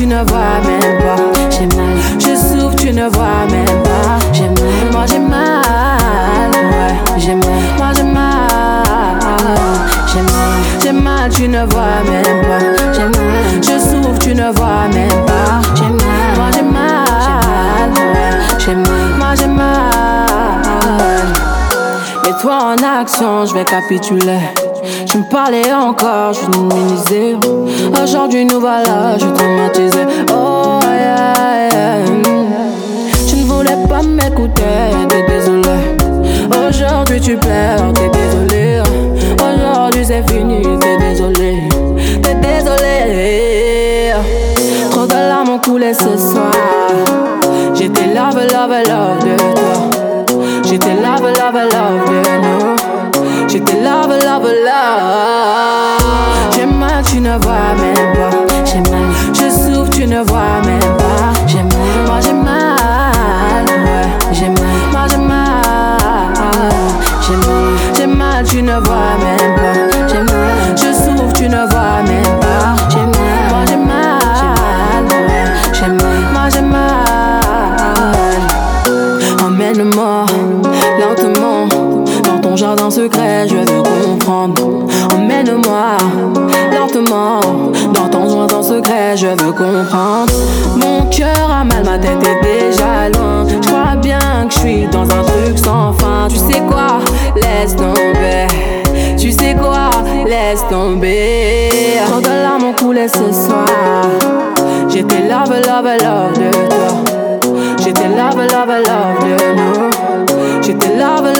ne vois même pas. J'ai mal, je souffre, tu ne vois même pas. J'ai mal, moi j'ai mal, ouais, j'ai mal, moi j'ai mal. J'ai mal, tu ne vois même pas. J'ai mal, je souffre, tu ne vois même pas. J'ai mal, moi j'ai mal, ouais, j'ai mal, moi j'ai mal. Mets-toi en action, je vais capituler. Tu me parlais encore, je minimisais. Aujourd'hui nous voilà, je traumatisé. Oh yeah, yeah. Tu ne voulais pas m'écouter, t'es désolé. Aujourd'hui tu pleures, t'es désolé. Aujourd'hui c'est fini, t'es désolé. T'es désolé. Trop de larmes ont coulé ce soir. J'étais love de toi. J'étais love de nous. J'étais love. J'ai mal, tu ne vois même pas. J'ai mal, je souffre, tu ne vois même pas. J'ai mal, moi j'ai mal, ouais. J'ai mal, moi j'ai mal. J'ai mal, tu ne vois même pas. J'ai mal, je souffre, tu ne vois même pas. J'ai mal, moi j'ai mal, ouais. J'ai mal, moi j'ai mal. Emmène-moi lentement dans ton jardin secret, je veux comprendre. Emmène-moi lentement dans ton jardin secret, je veux comprendre. Mon cœur a mal, ma tête est déjà loin. Je crois bien que je suis dans un truc sans fin. Tu sais quoi, laisse tomber. Tu sais quoi, laisse tomber. Trop de larmes ont coulé ce soir. J'étais love de toi. J'étais love de nous. J'étais love.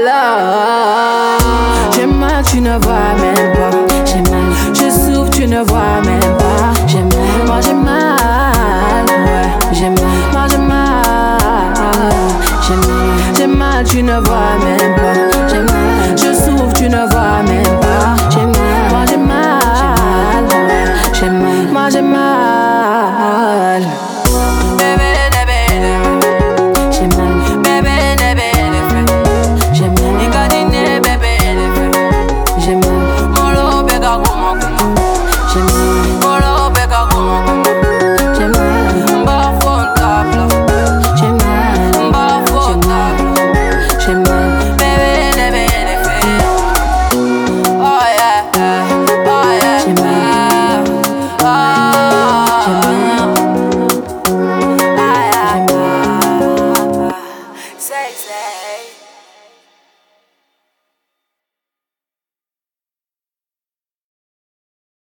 J'ai mal, tu ne vois même pas. J'ai mal, je souffre, tu ne vois même pas. J'ai mal, moi j'ai mal, ouais. J'ai mal,